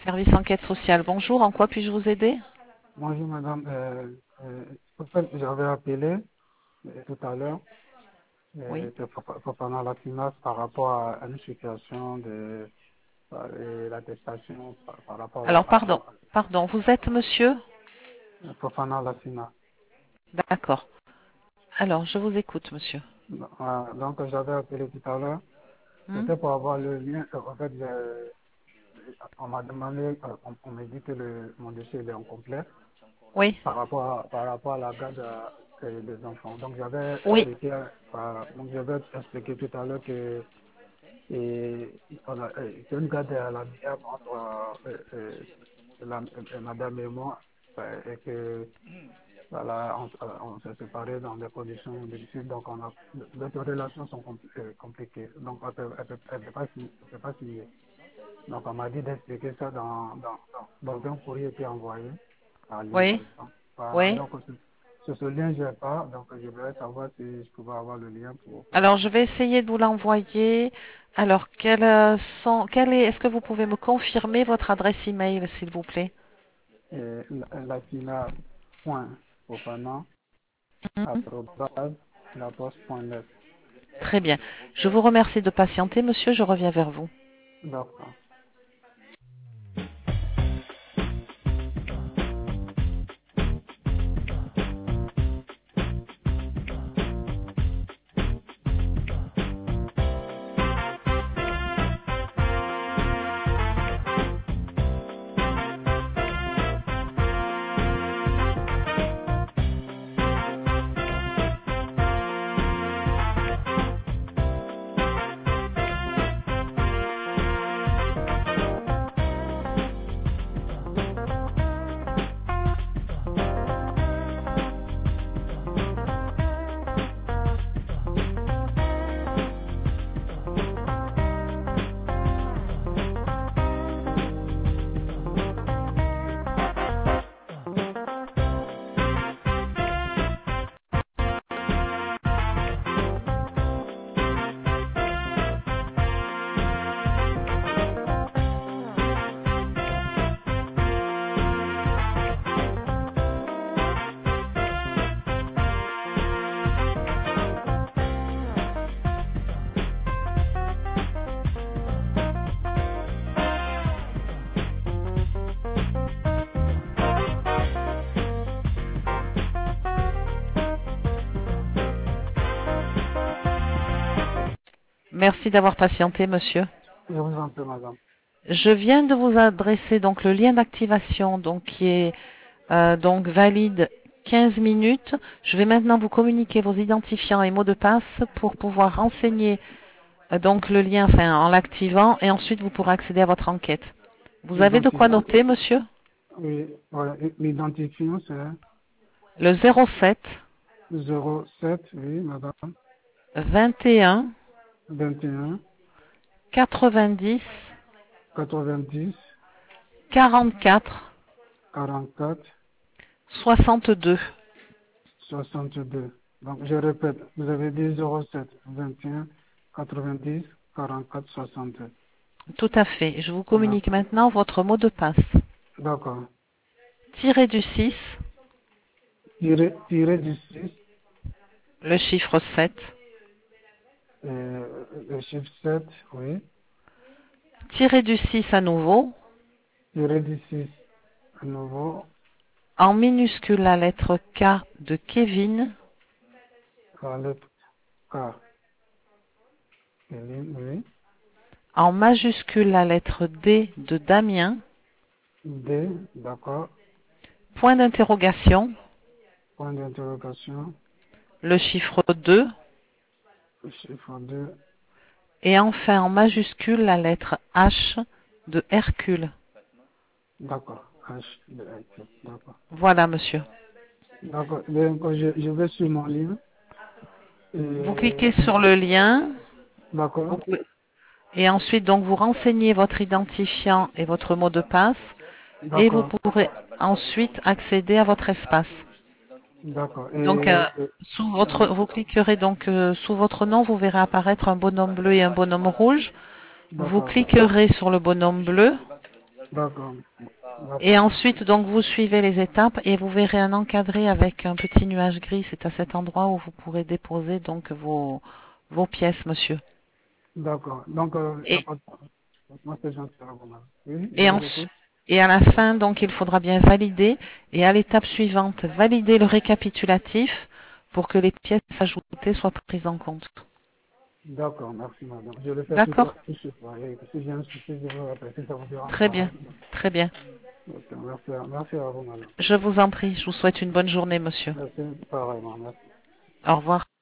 Service enquête sociale, bonjour, en quoi puis-je vous aider? Bonjour madame. En fait, j'avais appelé tout à l'heure Oui. pendant la finance par rapport à une situation de l'attestation par Alors, rapport pardon, vous êtes monsieur? pendant la finance. D'accord. Alors, je vous écoute, monsieur. Donc j'avais appelé tout à l'heure. Hmm. C'était pour avoir le lien. En fait, on m'a demandé, on m'a dit que mon dossier il est incomplet Oui, par rapport à la garde des enfants. oui, Donc j'avais expliqué tout à l'heure que c'est une garde à l'amiable entre madame et moi, et que voilà, on s'est séparés dans des conditions difficiles, donc notre relations sont compliquées, donc elle peut pas signer. Donc on m'a dit d'expliquer ça dans un courrier qui est envoyé par oui, livre. Donc, voilà, oui. donc sur ce lien, je n'ai pas, donc je voudrais savoir si je pouvais avoir le lien pour Alors, je voir. vais essayer de vous l'envoyer. Alors, est-ce que vous pouvez me confirmer votre adresse email, s'il vous plaît? Et Hmm. latina.fofana@laposte.net. Très bien. Je vous remercie de patienter, monsieur, je reviens vers vous. D'accord. Merci d'avoir patienté, monsieur. Je vous en prie, madame. Je viens de vous adresser donc le lien d'activation donc qui est donc valide 15 minutes. Je vais maintenant vous communiquer vos identifiants et mots de passe pour pouvoir renseigner donc le lien enfin, en l'activant et ensuite vous pourrez accéder à votre enquête. Vous avez de quoi L'identifiant, noter, monsieur? oui, voilà, l'identifiant c'est Le 07 07, oui, madame, 21 21 90 90 44 44 62. 62. Donc, je répète, vous avez dit 07 21 90 44 62. Tout à fait. Je vous communique D'accord. maintenant votre mot de passe. D'accord. Tiré du 6, Tiré du 6, le chiffre 7. le chiffre 7, oui. Tiré du 6 à nouveau. Tiré du 6, à nouveau, En minuscule la lettre K de Kevin. la lettre K, oui. En majuscule la lettre D de Damien. D, d'accord. Point d'interrogation. Point d'interrogation, Le chiffre 2. le chiffre 2, Et enfin en majuscule la lettre H de Hercule. d'accord. H, D, H, d'accord. Voilà, monsieur. D'accord. Donc, je vais sur mon livre. Vous Et, cliquez sur le lien. d'accord. Vous pouvez- Et ensuite, donc, vous renseignez votre identifiant et votre mot de passe. Et vous D'accord. pourrez ensuite accéder à votre espace. D'accord. Donc, vous cliquerez donc sous votre nom, vous verrez apparaître un bonhomme bleu et un bonhomme rouge. Vous D'accord. cliquerez sur le bonhomme bleu D'accord. Et D'accord. ensuite, donc, vous suivez les étapes et vous verrez un encadré avec un petit nuage gris. C'est à cet endroit où vous pourrez déposer donc vos pièces, monsieur. D'accord. Donc, y a Et, pas de... Moi, c'est gentil à vous, madame. Oui, je et, vous ensuite, écoute. et à la fin, donc, il faudra bien valider. Et à l'étape suivante, valider le récapitulatif pour que les pièces ajoutées soient prises en compte. D'accord, merci, madame. Je vais faire D'accord? tout ce soir. Et si j'ai un souci, je vous rappelle. Si ça vous dérange Très pas. bien. Très bien. Ok, merci à vous, madame. Je vous en prie. Je vous souhaite une bonne journée, monsieur. Merci, pareillement. Merci. Au revoir.